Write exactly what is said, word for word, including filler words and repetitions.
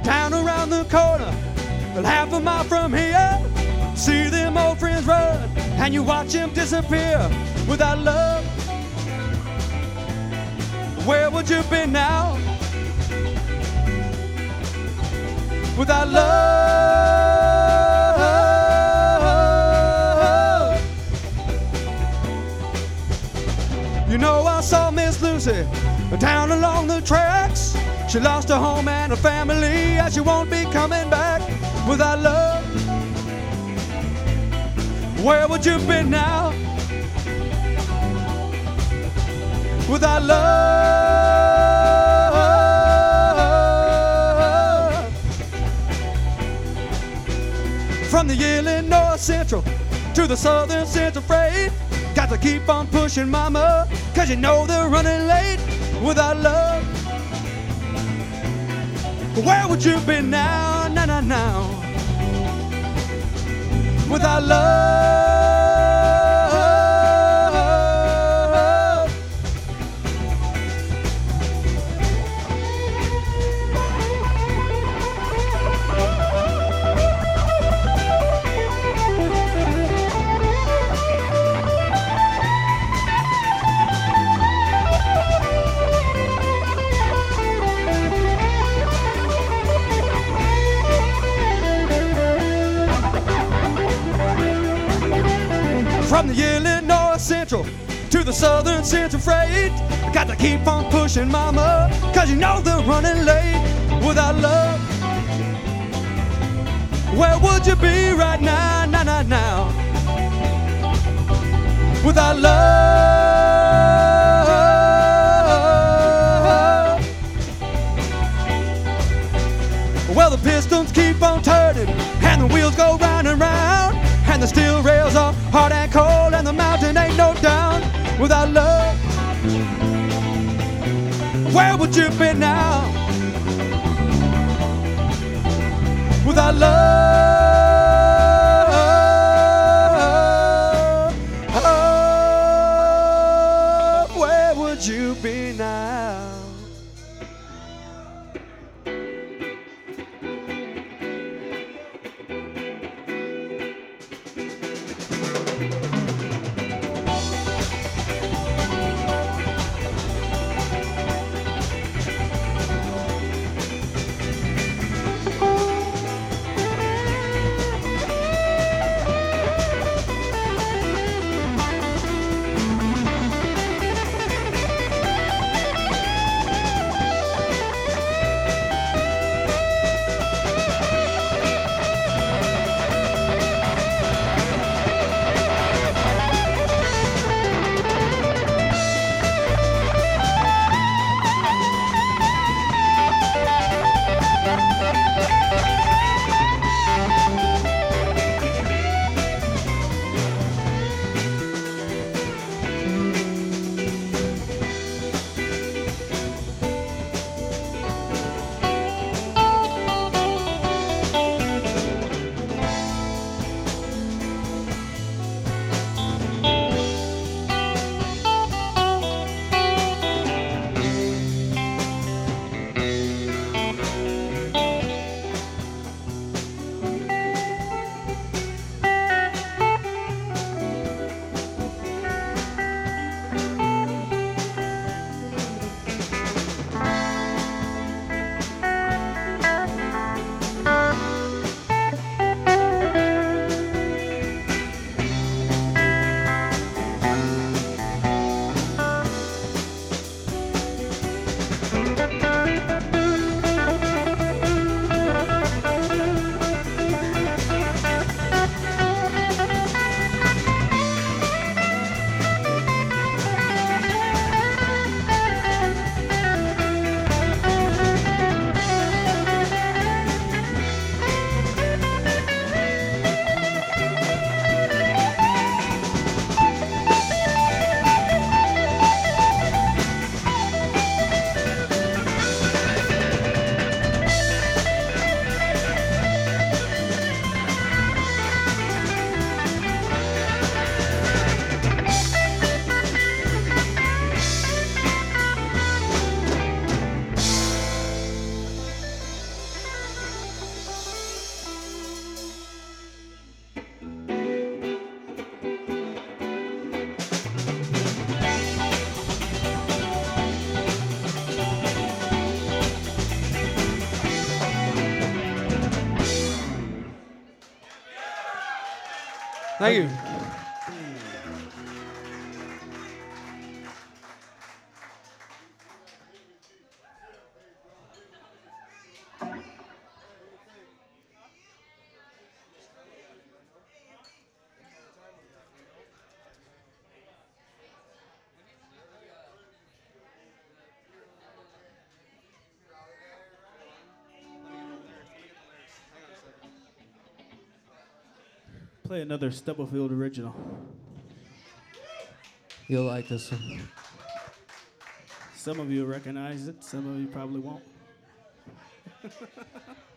down around the corner, half a mile from here. See them old friends run, and you watch them disappear without love. Where would you be now? Without love. You know, I saw Miss Lucy down along the tracks. She lost her home and her family, and she won't be coming back without love. Where would you be now? Without love. From the Illinois Central to the Southern Central Freight, got to keep on pushing, mama, cause you know they're running late without love. Where would you be now, now, now, now? Without love. From the Illinois Central to the Southern Central Freight, got to keep on pushing, mama, cause you know they're running late without love. Where would you be right now, now, now, now? Without love. Well, the pistons keep on turning and the wheels go round and round, and the steel rails are hard and cold, and the mountain ain't no down without love. Where would you be now? Without love. Oh, where would you be now? Thank you. Play another Stubblefield original. You'll like this one. Some of you recognize it, some of you probably won't.